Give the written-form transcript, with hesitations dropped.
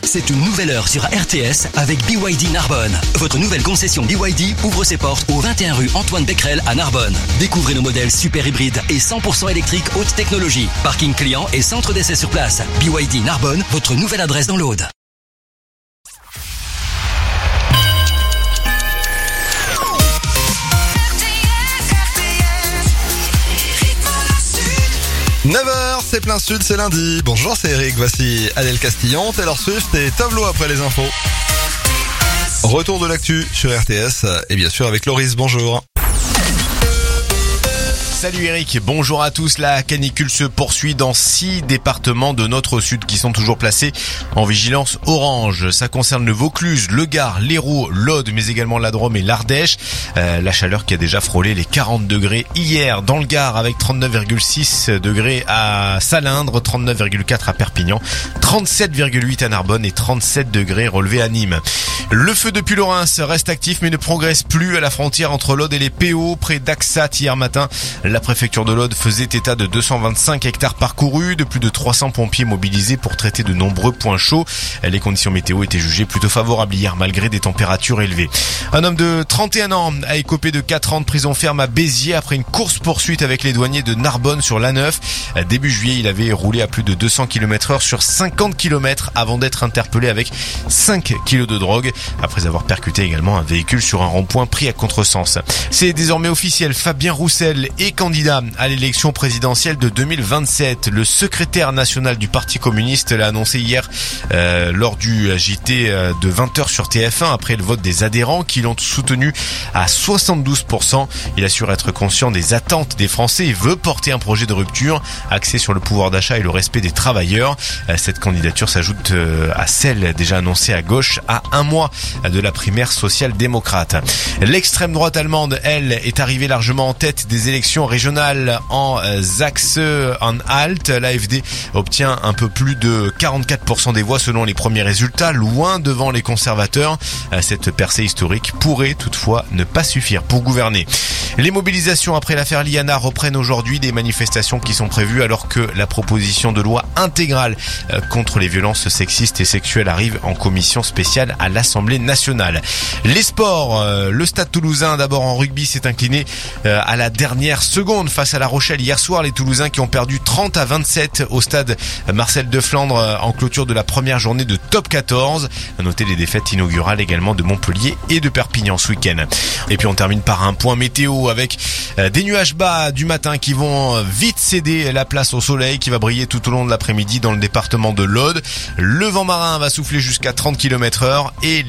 C'est une nouvelle heure sur RTS avec BYD Narbonne. Votre nouvelle concession BYD ouvre ses portes au 21 rue Antoine Becquerel à Narbonne. Découvrez nos modèles super hybrides et 100% électriques haute technologie. Parking client et centre d'essai sur place. BYD Narbonne, votre nouvelle adresse dans l'Aude. « 9h, c'est plein sud, c'est lundi. Bonjour, c'est Eric. Voici Adèle Castillon, Taylor Swift et Tableau après les infos. Retour de l'actu sur RTS et bien sûr avec Loris. Bonjour. Salut Eric, bonjour à tous. La canicule se poursuit dans 6 départements de notre sud qui sont toujours placés en vigilance orange. Ça concerne le Vaucluse, le Gard, l'Hérault, l'Aude, mais également la Drôme et l'Ardèche. La chaleur qui a déjà frôlé les 40 degrés hier dans le Gard avec 39,6 degrés à Salindre, 39,4 à Perpignan, 37,8 à Narbonne et 37 degrés relevés à Nîmes. Le feu depuis Lorens reste actif mais ne progresse plus à la frontière entre l'Aude et les PO près d'Axat hier matin. La préfecture de l'Aude faisait état de 225 hectares parcourus, de plus de 300 pompiers mobilisés pour traiter de nombreux points chauds. Les conditions météo étaient jugées plutôt favorables hier malgré des températures élevées. Un homme de 31 ans a écopé de 4 ans de prison ferme à Béziers après une course-poursuite avec les douaniers de Narbonne sur l'A9. Début juillet, il avait roulé à plus de 200 km/h sur 50 km avant d'être interpellé avec 5 kilos de drogue après avoir percuté également un véhicule sur un rond-point pris à contresens. C'est désormais officiel, Fabien Roussel est candidat à l'élection présidentielle de 2027. Le secrétaire national du Parti communiste l'a annoncé hier lors du JT de 20h sur TF1 après le vote des adhérents qui l'ont soutenu à 72%. Il assure être conscient des attentes des Français et veut porter un projet de rupture axé sur le pouvoir d'achat et le respect des travailleurs. Cette candidature s'ajoute à celle déjà annoncée à gauche à un mois de la primaire social-démocrate. L'extrême droite allemande, elle, est arrivée largement en tête des élections régionales en Saxe-Anhalt. L'AfD obtient un peu plus de 44% des voix selon les premiers résultats, loin devant les conservateurs. Cette percée historique pourrait toutefois ne pas suffire pour gouverner. Les mobilisations après l'affaire Liana reprennent aujourd'hui, des manifestations qui sont prévues alors que la proposition de loi intégrale contre les violences sexistes et sexuelles arrive en commission spéciale à l'Assemblée nationale. Les sports, le Stade Toulousain d'abord en rugby s'est incliné à la dernière seconde face à La Rochelle hier soir. Les Toulousains qui ont perdu 30-27 au stade Marcel de Flandre en clôture de la première journée de top 14. À noter les défaites inaugurales également de Montpellier et de Perpignan ce week-end. Et puis on termine par un point météo avec des nuages bas du matin qui vont vite céder la place au soleil qui va briller tout au long de l'après-midi dans le département de l'Aude. Le vent marin va souffler jusqu'à 30 km/h et